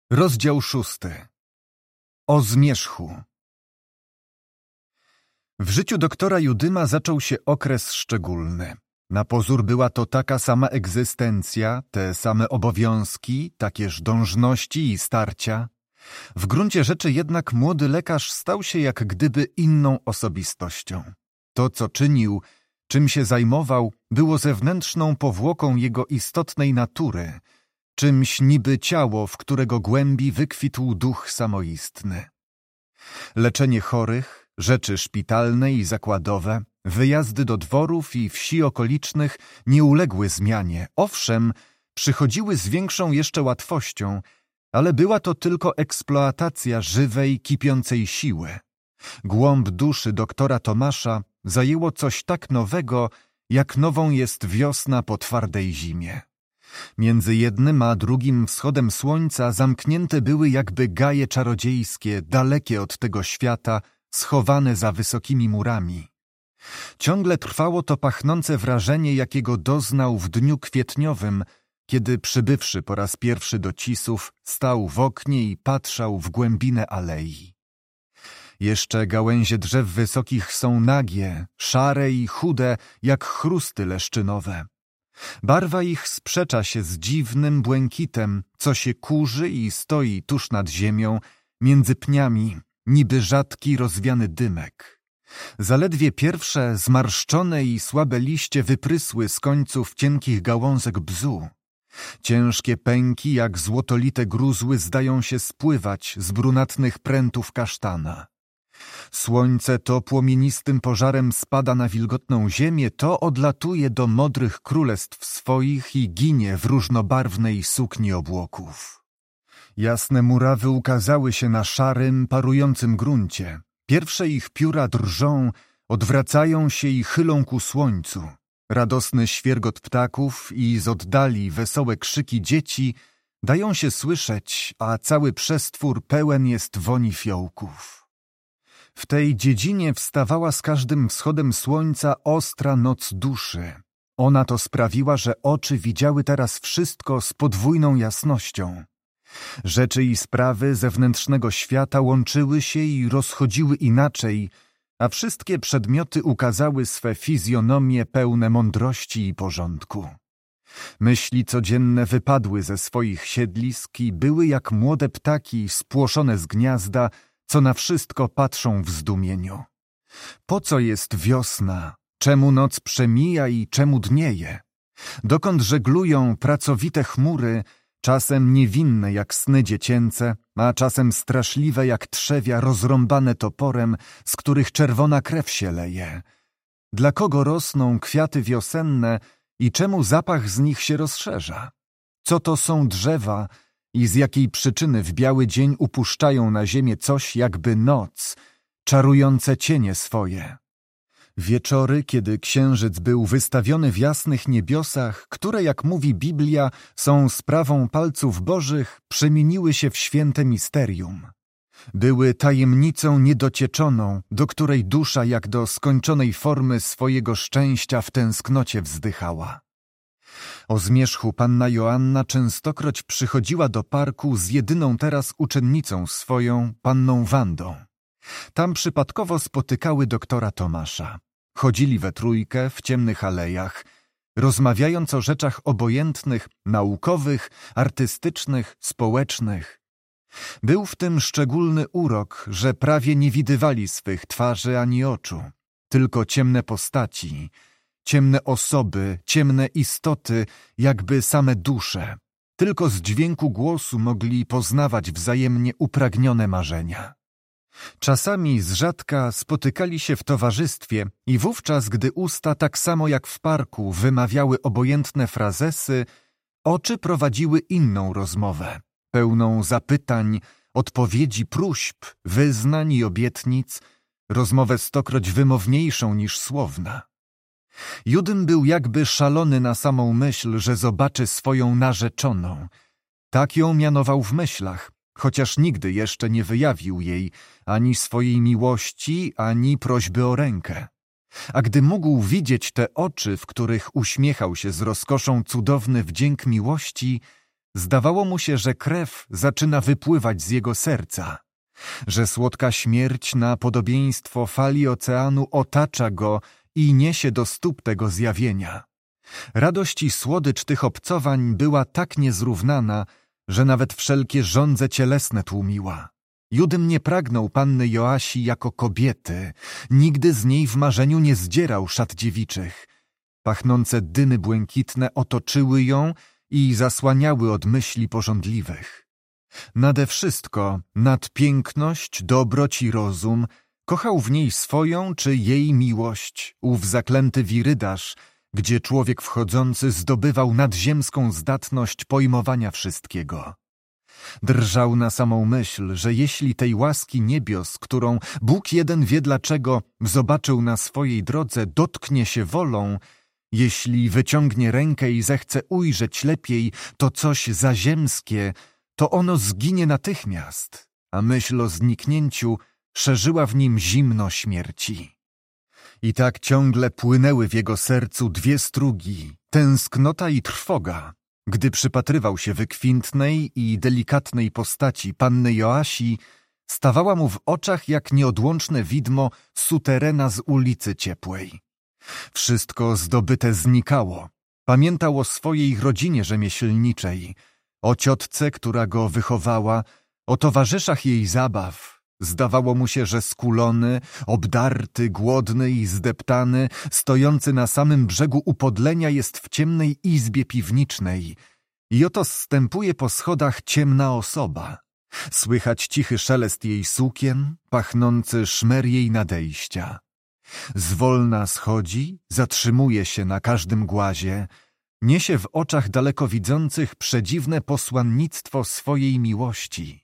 Rozdział 6. O zmierzchu. W życiu doktora Judyma zaczął się okres szczególny. Na pozór była to taka sama egzystencja, te same obowiązki, takież dążności i starcia. W gruncie rzeczy jednak młody lekarz stał się jak gdyby inną osobistością. To, co czynił, czym się zajmował, było zewnętrzną powłoką jego istotnej natury, czymś niby ciało, w którego głębi wykwitł duch samoistny. Leczenie chorych, rzeczy szpitalne i zakładowe, wyjazdy do dworów i wsi okolicznych nie uległy zmianie. Owszem, przychodziły z większą jeszcze łatwością, ale była to tylko eksploatacja żywej, kipiącej siły. Głąb duszy doktora Tomasza zajęło coś tak nowego, jak nową jest wiosna po twardej zimie. Między jednym a drugim wschodem słońca zamknięte były jakby gaje czarodziejskie, dalekie od tego świata, schowane za wysokimi murami. Ciągle trwało to pachnące wrażenie, jakiego doznał w dniu kwietniowym, kiedy przybywszy po raz pierwszy do Cisów, stał w oknie i patrzał w głębinę alei. Jeszcze gałęzie drzew wysokich są nagie, szare i chude, jak chrusty leszczynowe. Barwa ich sprzecza się z dziwnym błękitem, co się kurzy i stoi tuż nad ziemią, między pniami, niby rzadki rozwiany dymek. Zaledwie pierwsze, zmarszczone i słabe liście wyprysły z końców cienkich gałązek bzu. Ciężkie pęki, jak złotolite gruzły, zdają się spływać z brunatnych prętów kasztana. Słońce to płomienistym pożarem spada na wilgotną ziemię, to odlatuje do modrych królestw swoich i ginie w różnobarwnej sukni obłoków. Jasne murawy ukazały się na szarym, parującym gruncie. Pierwsze ich pióra drżą, odwracają się i chylą ku słońcu. Radosny świergot ptaków i z oddali wesołe krzyki dzieci dają się słyszeć, a cały przestwór pełen jest woni fiołków. W tej dziedzinie wstawała z każdym wschodem słońca ostra noc duszy. Ona to sprawiła, że oczy widziały teraz wszystko z podwójną jasnością. Rzeczy i sprawy zewnętrznego świata łączyły się i rozchodziły inaczej, a wszystkie przedmioty ukazały swe fizjonomie pełne mądrości i porządku. Myśli codzienne wypadły ze swoich siedlisk i były jak młode ptaki spłoszone z gniazda, co na wszystko patrzą w zdumieniu. Po co jest wiosna? Czemu noc przemija i czemu dnieje? Dokąd żeglują pracowite chmury, czasem niewinne jak sny dziecięce, a czasem straszliwe jak trzewia rozrąbane toporem, z których czerwona krew się leje? Dla kogo rosną kwiaty wiosenne i czemu zapach z nich się rozszerza? Co to są drzewa i z jakiej przyczyny w biały dzień upuszczają na ziemię coś jakby noc, czarujące cienie swoje? Wieczory, kiedy księżyc był wystawiony w jasnych niebiosach, które, jak mówi Biblia, są sprawą palców bożych, przemieniły się w święte misterium. Były tajemnicą niedocieczoną, do której dusza jak do skończonej formy swojego szczęścia w tęsknocie wzdychała. O zmierzchu panna Joanna częstokroć przychodziła do parku z jedyną teraz uczennicą swoją, panną Wandą. Tam przypadkowo spotykały doktora Tomasza. Chodzili we trójkę w ciemnych alejach, rozmawiając o rzeczach obojętnych, naukowych, artystycznych, społecznych. Był w tym szczególny urok, że prawie nie widywali swych twarzy ani oczu, tylko ciemne postaci, ciemne osoby, ciemne istoty, jakby same dusze. Tylko z dźwięku głosu mogli poznawać wzajemnie upragnione marzenia. Czasami z rzadka spotykali się w towarzystwie i wówczas, gdy usta tak samo jak w parku wymawiały obojętne frazesy, oczy prowadziły inną rozmowę, pełną zapytań, odpowiedzi, próśb, wyznań i obietnic, rozmowę stokroć wymowniejszą niż słowna. Judym był jakby szalony na samą myśl, że zobaczy swoją narzeczoną. Tak ją mianował w myślach, chociaż nigdy jeszcze nie wyjawił jej ani swojej miłości, ani prośby o rękę. A gdy mógł widzieć te oczy, w których uśmiechał się z rozkoszą cudowny wdzięk miłości, Zdawało mu się, że krew zaczyna wypływać z jego serca, że słodka śmierć na podobieństwo fali oceanu otacza go i niesie do stóp tego zjawienia. Radość i słodycz tych obcowań była tak niezrównana, że nawet wszelkie żądze cielesne tłumiła. Judym nie pragnął panny Joasi jako kobiety, nigdy z niej w marzeniu nie zdzierał szat dziewiczych. Pachnące dymy błękitne otoczyły ją i zasłaniały od myśli pożądliwych. Nade wszystko, nad piękność, dobroć i rozum, kochał w niej swoją czy jej miłość, ów zaklęty wirydarz, gdzie człowiek wchodzący zdobywał nadziemską zdatność pojmowania wszystkiego. Drżał na samą myśl, że jeśli tej łaski niebios, którą Bóg jeden wie dlaczego zobaczył na swojej drodze, dotknie się wolą, jeśli wyciągnie rękę i zechce ujrzeć lepiej to coś zaziemskie, to ono zginie natychmiast, a myśl o zniknięciu szerzyła w nim zimno śmierci. I tak ciągle płynęły w jego sercu dwie strugi, tęsknota i trwoga, gdy przypatrywał się wykwintnej i delikatnej postaci panny Joasi, stawała mu w oczach jak nieodłączne widmo suterena z ulicy Ciepłej. Wszystko zdobyte znikało. Pamiętał o swojej rodzinie rzemieślniczej, o ciotce, która go wychowała, o towarzyszach jej zabaw. Zdawało mu się, że skulony, obdarty, głodny i zdeptany, stojący na samym brzegu upodlenia jest w ciemnej izbie piwniczej i oto zstępuje po schodach ciemna osoba. Słychać cichy szelest jej sukien, pachnący szmer jej nadejścia. Zwolna schodzi, zatrzymuje się na każdym głazie, niesie w oczach dalekowidzących przedziwne posłannictwo swojej miłości.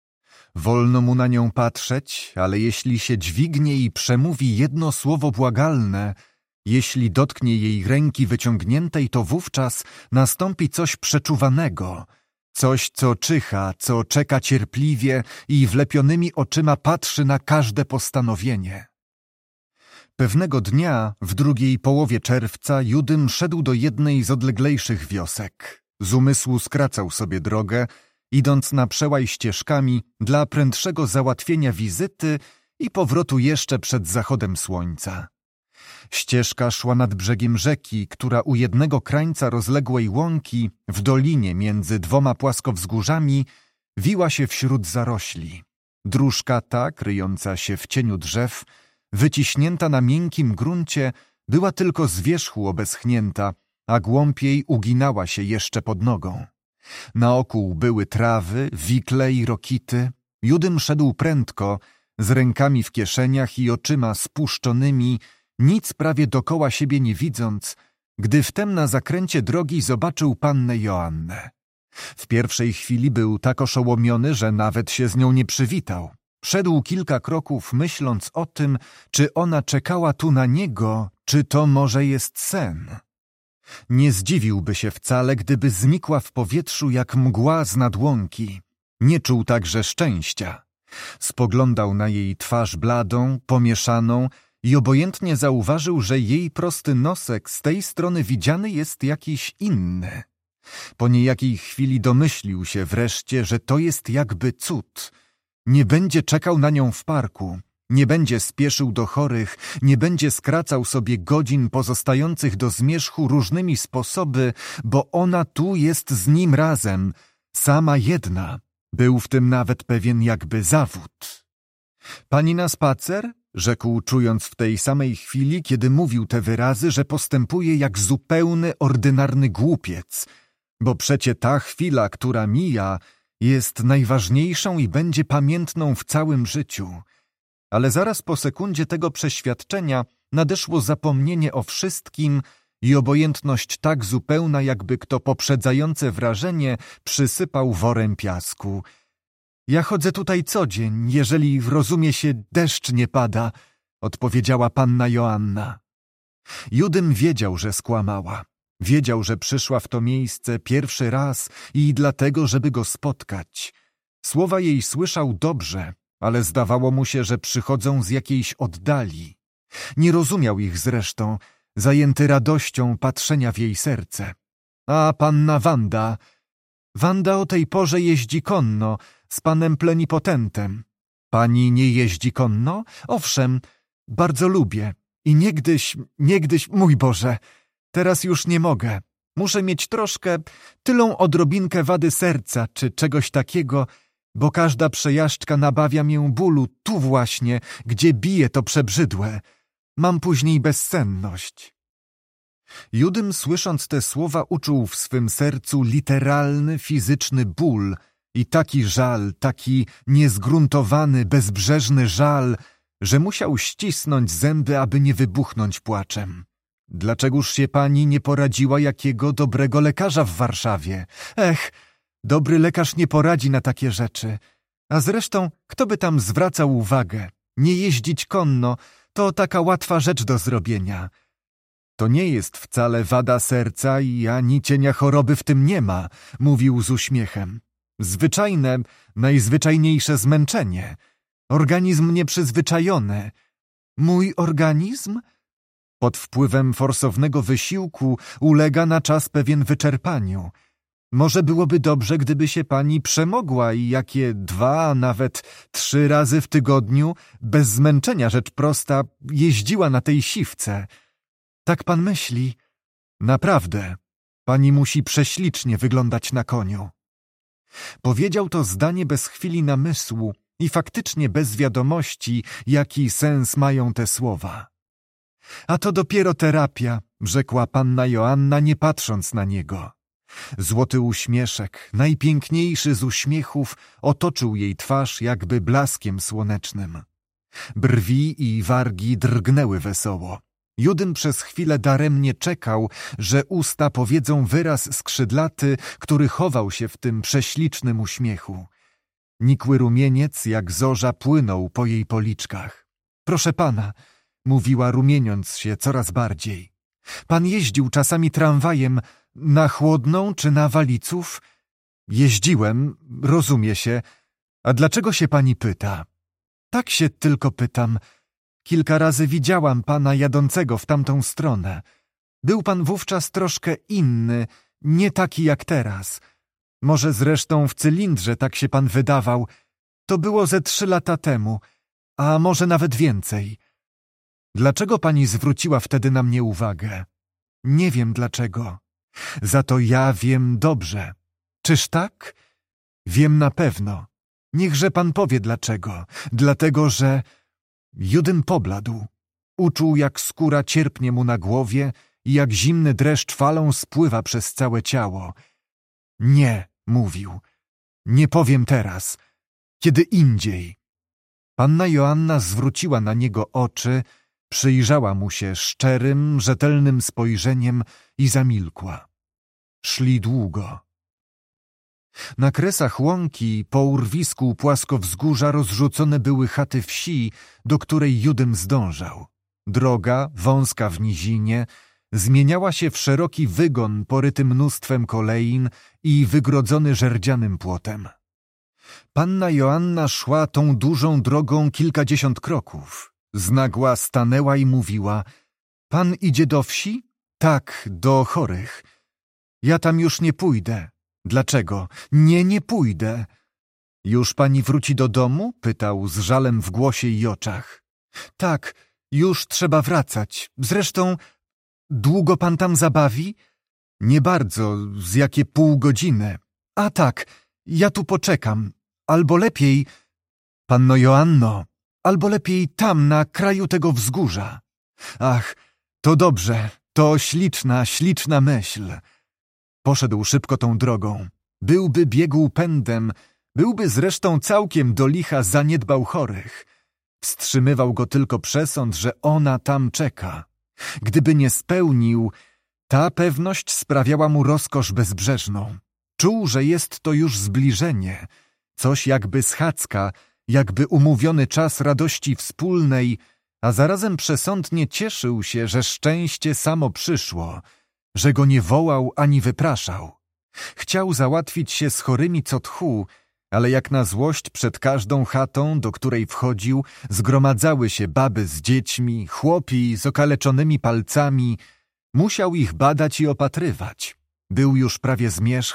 Wolno mu na nią patrzeć, ale jeśli się dźwignie i przemówi jedno słowo błagalne, jeśli dotknie jej ręki wyciągniętej, to wówczas nastąpi coś przeczuwanego, coś, co czyha, co czeka cierpliwie i wlepionymi oczyma patrzy na każde postanowienie. Pewnego dnia, w drugiej połowie czerwca, Judym szedł do jednej z odleglejszych wiosek. Z umysłu skracał sobie drogę, idąc na przełaj ścieżkami dla prędszego załatwienia wizyty i powrotu jeszcze przed zachodem słońca. Ścieżka szła nad brzegiem rzeki, która u jednego krańca rozległej łąki, w dolinie między dwoma płaskowzgórzami, wiła się wśród zarośli. Dróżka ta, kryjąca się w cieniu drzew, wyciśnięta na miękkim gruncie, była tylko z wierzchu obeschnięta, a głąb jej uginała się jeszcze pod nogą. Naokół były trawy, wikle i rokity. Judym szedł prędko, z rękami w kieszeniach i oczyma spuszczonymi, nic prawie dokoła siebie nie widząc, gdy wtem na zakręcie drogi zobaczył pannę Joannę. W pierwszej chwili był tak oszołomiony, że nawet się z nią nie przywitał. Szedł kilka kroków, myśląc o tym, czy ona czekała tu na niego, czy to może jest sen. Nie zdziwiłby się wcale, gdyby znikła w powietrzu jak mgła z nad łąki. Nie czuł także szczęścia. Spoglądał na jej twarz bladą, pomieszaną i obojętnie zauważył, że jej prosty nosek z tej strony widziany jest jakiś inny. Po niejakiej chwili domyślił się wreszcie, że to jest jakby cud. Nie będzie czekał na nią w parku, nie będzie spieszył do chorych, nie będzie skracał sobie godzin pozostających do zmierzchu różnymi sposoby, bo ona tu jest z nim razem, sama jedna. Był w tym nawet pewien jakby zawód. Pani na spacer? Rzekł, czując w tej samej chwili, kiedy mówił te wyrazy, że postępuje jak zupełny, ordynarny głupiec, bo przecie ta chwila, która mija, jest najważniejszą i będzie pamiętną w całym życiu. Ale zaraz po sekundzie tego przeświadczenia nadeszło zapomnienie o wszystkim i obojętność tak zupełna, jakby kto poprzedzające wrażenie przysypał worem piasku. Ja chodzę tutaj co dzień, jeżeli, rozumie się, deszcz nie pada, odpowiedziała panna Joanna. Judym wiedział, że skłamała. Wiedział, że przyszła w to miejsce pierwszy raz i dlatego, żeby go spotkać. Słowa jej słyszał dobrze, ale zdawało mu się, że przychodzą z jakiejś oddali. Nie rozumiał ich zresztą, zajęty radością patrzenia w jej serce. A panna Wanda... Wanda o tej porze jeździ konno z panem plenipotentem. Pani nie jeździ konno? Owszem, bardzo lubię. I niegdyś, mój Boże, teraz już nie mogę. Muszę mieć troszkę, tylą odrobinkę wady serca, czy czegoś takiego, bo każda przejażdżka nabawia mię bólu tu właśnie, gdzie bije to przebrzydłe. Mam później bezsenność. Judym, słysząc te słowa, uczuł w swym sercu literalny, fizyczny ból i taki żal, taki niezgruntowany, bezbrzeżny żal, że musiał ścisnąć zęby, aby nie wybuchnąć płaczem. Dlaczegoż się pani nie poradziła jakiego dobrego lekarza w Warszawie? Ech, dobry lekarz nie poradzi na takie rzeczy. A zresztą, kto by tam zwracał uwagę? Nie jeździć konno to taka łatwa rzecz do zrobienia. To nie jest wcale wada serca i ani cienia choroby w tym nie ma, mówił z uśmiechem. Zwyczajne, najzwyczajniejsze zmęczenie. Organizm nieprzyzwyczajony. Mój organizm? Pod wpływem forsownego wysiłku ulega na czas pewien wyczerpaniu. Może byłoby dobrze, gdyby się pani przemogła i jakie 2, a nawet 3 razy w tygodniu, bez zmęczenia rzecz prosta, jeździła na tej siwce. Tak pan myśli? Naprawdę, pani musi prześlicznie wyglądać na koniu. Powiedział to zdanie bez chwili namysłu i faktycznie bez wiadomości, jaki sens mają te słowa. A to dopiero terapia, rzekła panna Joanna, nie patrząc na niego. Złoty uśmieszek, najpiękniejszy z uśmiechów, otoczył jej twarz jakby blaskiem słonecznym. Brwi i wargi drgnęły wesoło. Judym przez chwilę daremnie czekał, że usta powiedzą wyraz skrzydlaty, który chował się w tym prześlicznym uśmiechu. Nikły rumieniec jak zorza płynął po jej policzkach. Proszę pana, mówiła rumieniąc się coraz bardziej. Pan jeździł czasami tramwajem na Chłodną czy na Waliców? Jeździłem, rozumie się. A dlaczego się pani pyta? Tak się tylko pytam. Kilka razy widziałam pana jadącego w tamtą stronę. Był pan wówczas troszkę inny, nie taki jak teraz. Może zresztą w cylindrze tak się pan wydawał. To było ze 3 lata temu, a może nawet więcej. Dlaczego pani zwróciła wtedy na mnie uwagę? Nie wiem dlaczego. Za to ja wiem dobrze. Czyż tak? Wiem na pewno. Niechże pan powie dlaczego. Dlatego, że... Judym pobladł. Uczuł, jak skóra cierpnie mu na głowie i jak zimny dreszcz falą spływa przez całe ciało. Nie, mówił. Nie powiem teraz. Kiedy indziej. Panna Joanna zwróciła na niego oczy, przyjrzała mu się szczerym, rzetelnym spojrzeniem i zamilkła. Szli długo. Na kresach łąki, po urwisku płaskowzgórza rozrzucone były chaty wsi, do której Judym zdążał. Droga, wąska w nizinie, zmieniała się w szeroki wygon poryty mnóstwem kolejn i wygrodzony żerdzianym płotem. Panna Joanna szła tą dużą drogą kilkadziesiąt kroków. Znagła stanęła i mówiła: pan idzie do wsi? Tak, do chorych. Ja tam już nie pójdę. Dlaczego? Nie pójdę. Już pani wróci do domu? Pytał z żalem w głosie i oczach. Tak, już trzeba wracać. Zresztą, długo pan tam zabawi? Nie bardzo, z jakie pół godziny. A tak, ja tu poczekam. Albo lepiej, panno Joanno, albo lepiej tam, na kraju tego wzgórza. Ach, to dobrze, to śliczna myśl. Poszedł szybko tą drogą. Byłby biegł pędem, byłby zresztą całkiem do licha zaniedbał chorych. Wstrzymywał go tylko przesąd, że ona tam czeka. Gdyby nie spełnił, ta pewność sprawiała mu rozkosz bezbrzeżną. Czuł, że jest to już zbliżenie, coś jakby schadzka, jakby umówiony czas radości wspólnej, a zarazem przesądnie cieszył się, że szczęście samo przyszło, że go nie wołał ani wypraszał. Chciał załatwić się z chorymi co tchu, ale jak na złość przed każdą chatą, do której wchodził, zgromadzały się baby z dziećmi, chłopi z okaleczonymi palcami. Musiał ich badać i opatrywać. Był już prawie zmierzch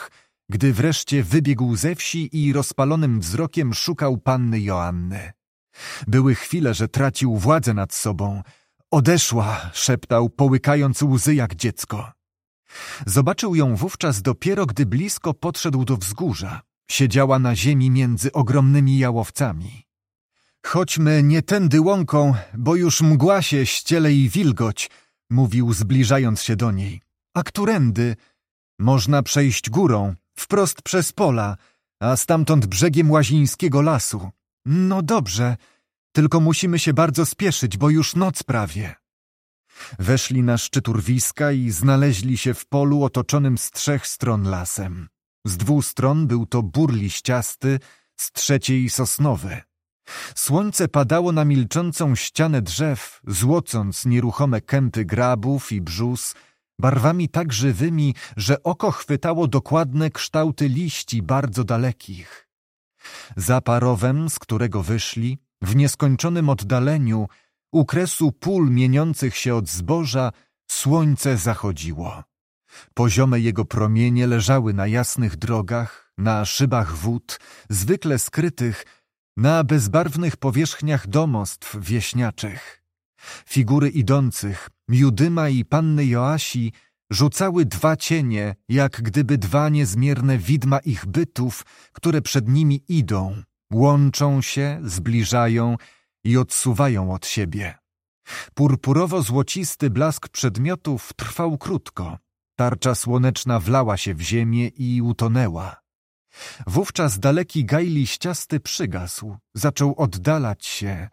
gdy wreszcie wybiegł ze wsi i rozpalonym wzrokiem szukał panny Joanny. Były chwile, że tracił władzę nad sobą. Odeszła, szeptał, połykając łzy jak dziecko. Zobaczył ją wówczas dopiero, gdy blisko podszedł do wzgórza. Siedziała na ziemi między ogromnymi jałowcami. Chodźmy nie tędy łąką, bo już mgła się ściele i wilgoć, mówił, zbliżając się do niej. A którędy? Można przejść górą, wprost przez pola, a stamtąd brzegiem Łazińskiego lasu. No dobrze, tylko musimy się bardzo spieszyć, bo już noc prawie. Weszli na szczyt urwiska i znaleźli się w polu otoczonym z 3 stron lasem. Z 2 stron był to bór liściasty, z 3 sosnowy. Słońce padało na milczącą ścianę drzew, złocąc nieruchome kępy grabów i brzus, barwami tak żywymi, że oko chwytało dokładne kształty liści bardzo dalekich. Za parowem, z którego wyszli, w nieskończonym oddaleniu, u kresu pól mieniących się od zboża, słońce zachodziło. Poziome jego promienie leżały na jasnych drogach, na szybach wód, zwykle skrytych, na bezbarwnych powierzchniach domostw wieśniaczych. Figury idących, Judyma i panny Joasi, rzucały 2 cienie, jak gdyby 2 niezmierne widma ich bytów, które przed nimi idą, łączą się, zbliżają i odsuwają od siebie. Purpurowo-złocisty blask przedmiotów trwał krótko. Tarcza słoneczna wlała się w ziemię i utonęła. Wówczas daleki gaj liściasty przygasł, zaczął oddalać się,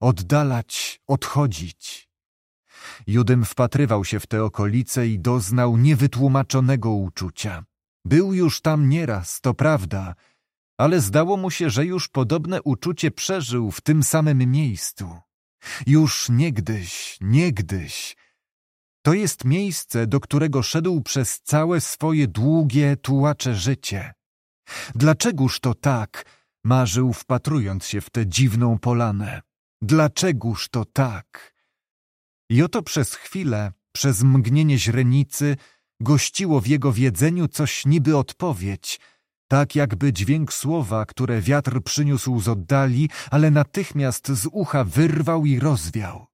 odchodzić. Judym wpatrywał się w te okolice i doznał niewytłumaczonego uczucia. Był już tam nieraz, to prawda, ale zdało mu się, że już podobne uczucie przeżył w tym samym miejscu. Już niegdyś. To jest miejsce, do którego szedł przez całe swoje długie, tułacze życie. Dlaczegoż to tak? Marzył, wpatrując się w tę dziwną polanę. Dlaczegoż to tak? I oto przez chwilę, przez mgnienie źrenicy, gościło w jego wiedzeniu coś niby odpowiedź, tak jakby dźwięk słowa, które wiatr przyniósł z oddali, ale natychmiast z ucha wyrwał i rozwiał.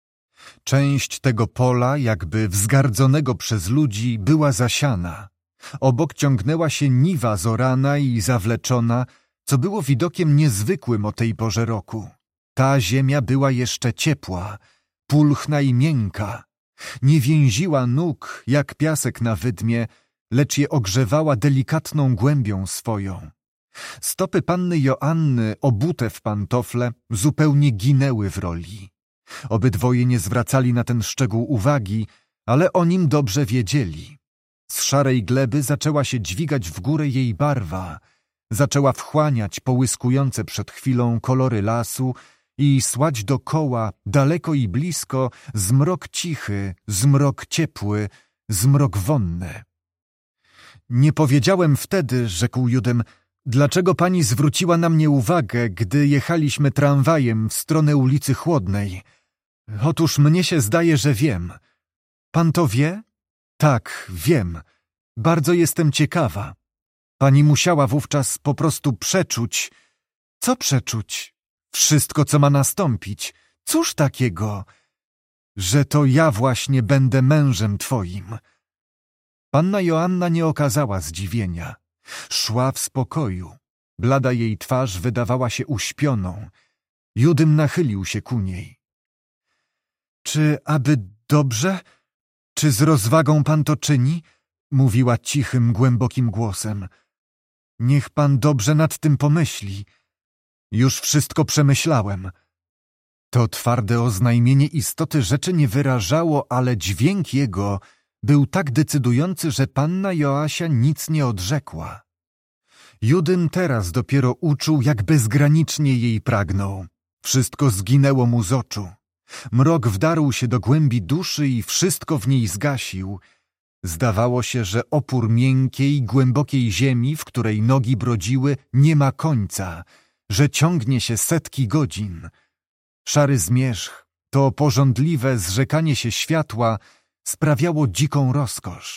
Część tego pola, jakby wzgardzonego przez ludzi, była zasiana. Obok ciągnęła się niwa zorana i zawleczona, co było widokiem niezwykłym o tej porze roku. Ta ziemia była jeszcze ciepła, pulchna i miękka. Nie więziła nóg, jak piasek na wydmie, lecz je ogrzewała delikatną głębią swoją. Stopy panny Joanny, obute w pantofle, zupełnie ginęły w roli. Obydwoje nie zwracali na ten szczegół uwagi, ale o nim dobrze wiedzieli. Z szarej gleby zaczęła się dźwigać w górę jej barwa, zaczęła wchłaniać połyskujące przed chwilą kolory lasu i słać dokoła, daleko i blisko, zmrok cichy, zmrok ciepły, zmrok wonny. Nie powiedziałem wtedy, rzekł Judym, dlaczego pani zwróciła na mnie uwagę, gdy jechaliśmy tramwajem w stronę ulicy Chłodnej. Otóż mnie się zdaje, że wiem. Pan to wie? Tak, wiem. Bardzo jestem ciekawa. Pani musiała wówczas po prostu przeczuć. Co przeczuć? Wszystko, co ma nastąpić. Cóż takiego? Że to ja właśnie będę mężem twoim. Panna Joanna nie okazała zdziwienia. Szła w spokoju. Blada jej twarz wydawała się uśpioną. Judym nachylił się ku niej. Czy aby dobrze? Czy z rozwagą pan to czyni? Mówiła cichym, głębokim głosem. Niech pan dobrze nad tym pomyśli. Już wszystko przemyślałem. To twarde oznajmienie istoty rzeczy nie wyrażało, ale dźwięk jego był tak decydujący, że panna Joasia nic nie odrzekła. Judym teraz dopiero uczuł, jak bezgranicznie jej pragnął. Wszystko zginęło mu z oczu. Mrok wdarł się do głębi duszy i wszystko w niej zgasił. Zdawało się, że opór miękkiej, głębokiej ziemi, w której nogi brodziły, nie ma końca, że ciągnie się setki godzin. Szary zmierzch, to pożądliwe zrzekanie się światła sprawiało dziką rozkosz.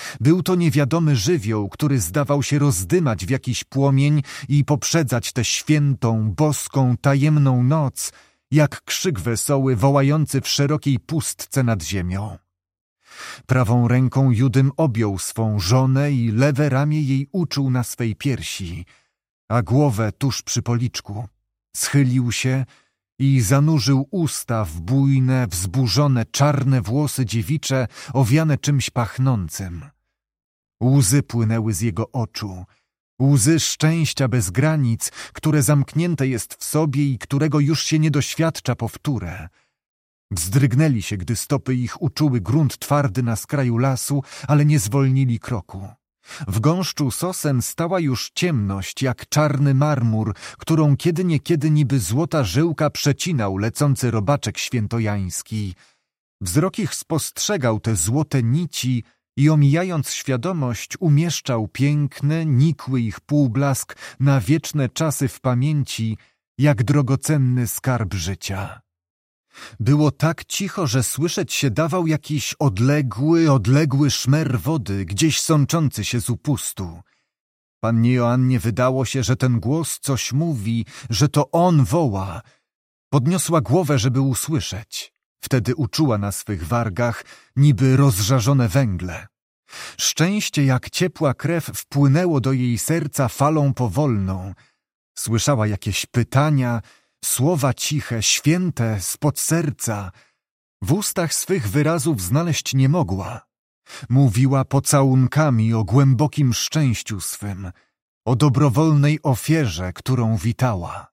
Był to niewiadomy żywioł, który zdawał się rozdymać w jakiś płomień i poprzedzać tę świętą, boską, tajemną noc, jak krzyk wesoły wołający w szerokiej pustce nad ziemią. Prawą ręką Judym objął swą żonę i lewe ramię jej uczuł na swej piersi, a głowę tuż przy policzku. Schylił się i zanurzył usta w bujne, wzburzone, czarne włosy dziewicze, owiane czymś pachnącym. Łzy płynęły z jego oczu, łzy szczęścia bez granic, które zamknięte jest w sobie i którego już się nie doświadcza powtórę. Wzdrygnęli się, gdy stopy ich uczuły grunt twardy na skraju lasu, ale nie zwolnili kroku. W gąszczu sosen stała już ciemność, jak czarny marmur, którą kiedy niekiedy niby złota żyłka przecinał lecący robaczek świętojański. Wzrok ich spostrzegał te złote nici i omijając świadomość umieszczał piękny, nikły ich półblask na wieczne czasy w pamięci, jak drogocenny skarb życia. Było tak cicho, że słyszeć się dawał jakiś odległy szmer wody, gdzieś sączący się z upustu. Pannie Joannie wydało się, że ten głos coś mówi, że to on woła. Podniosła głowę, żeby usłyszeć. Wtedy uczuła na swych wargach niby rozżarzone węgle. Szczęście jak ciepła krew wpłynęło do jej serca falą powolną. Słyszała jakieś pytania, słowa ciche, święte, spod serca. W ustach swych wyrazów znaleźć nie mogła. Mówiła pocałunkami o głębokim szczęściu swym, o dobrowolnej ofierze, którą witała.